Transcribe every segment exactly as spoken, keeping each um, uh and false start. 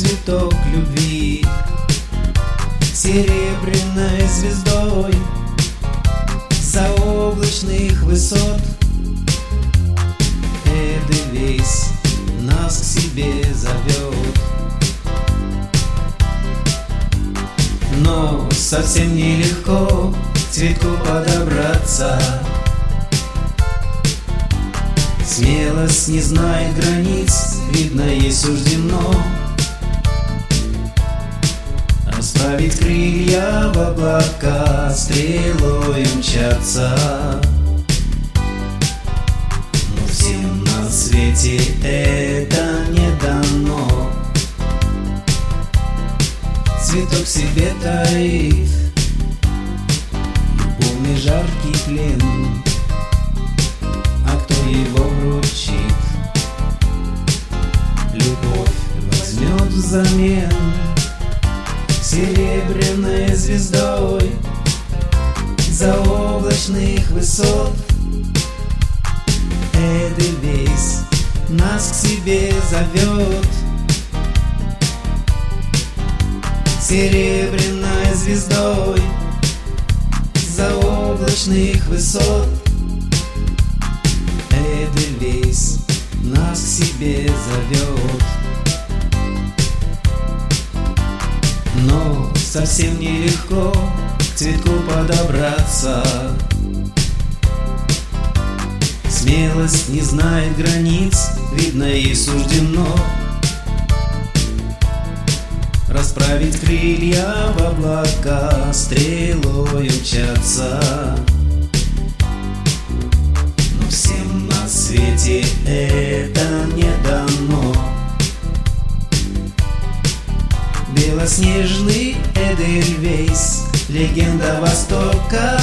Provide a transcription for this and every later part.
цветок любви, серебряной звездой заоблачных высот. Эдельвейс нас к себе зовет, но совсем нелегко к цветку подобраться. Смелость не знает границ, видно, ей суждено расправить крылья в облака, стрелой мчаться. Но всем на свете это не дано. Цветок в себе таит любовный жаркий плен, а кто его вручит, любовь возьмет взамен. Серебряной звездой заоблачных высот Эдельвейс нас к себе зовет. Серебряной звездой заоблачных высот Эдельвейс нас к себе зовет. Но совсем нелегко к цветку подобраться. Смелость не знает границ, видно, ей суждено расправить крылья в облака, стрелой мчаться. Но всем на свете это не дано. Белоснежный Эдельвейс, легенда Востока.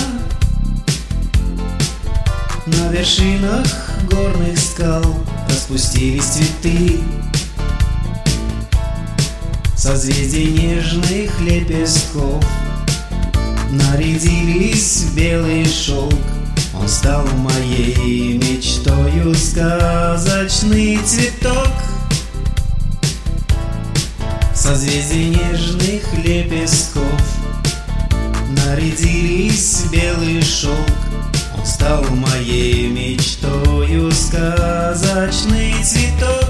На вершинах горных скал распустились цветы, созвездий нежных лепестков нарядились в белый шелк. Он стал моей мечтою, сказочный цветок. Созвездий нежных лепестков нарядились в белый шелк. Он стал моей мечтою, сказочный цветок.